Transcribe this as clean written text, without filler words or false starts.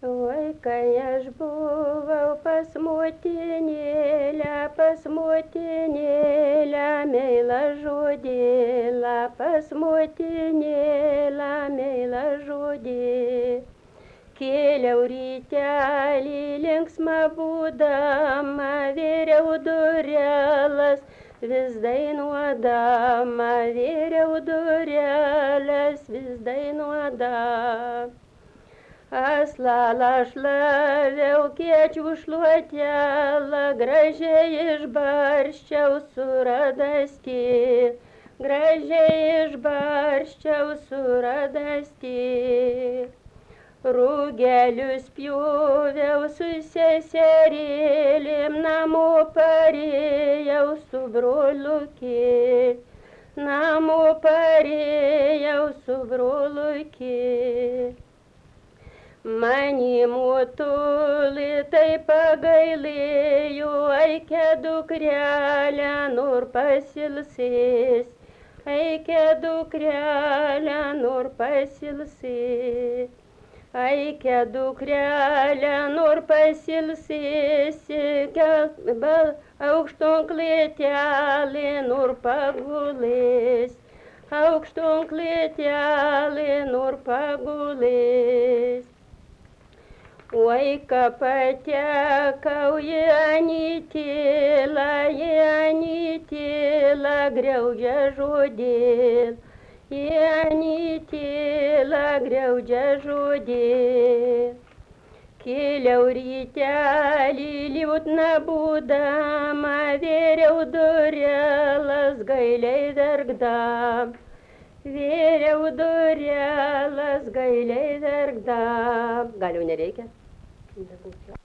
Oi, kai aš buvau pas motinėlę, meilą žodėlą, pas motinėlę, meilą žodį. Kėliau rytelį linksmą būdama, vėriau durelas, vis dainuodama, vėriau dureles, vis dainuodama. Aslalą šlaviau, kiečių šluotelą, gražiai išbarsčiau su radastį, gražiai išbarsčiau su radastį. Rugelius pjoviau su seserėlėm, namo parėjau su broliukė, namo parėjau su broliukė. Mani motulį taip pagailėjo, aikia dukrelė, nor pasilsės, aikia dukrelė, nor pasilsės. Aikia dukrelė, nor pasilsėsi, aukšton klėtelė, nor pagulės, aukšton klėtelė, nor pagulės. Oi, ką patekau į anytėlą, griaudžia žodėl, į anytėlą griaudžia žodėl. Kėliau rytelį liūdna būdama, vėriau durelas gailiai verkdam, vėriau durelas gailiai verkdam. Gal jau nereikia?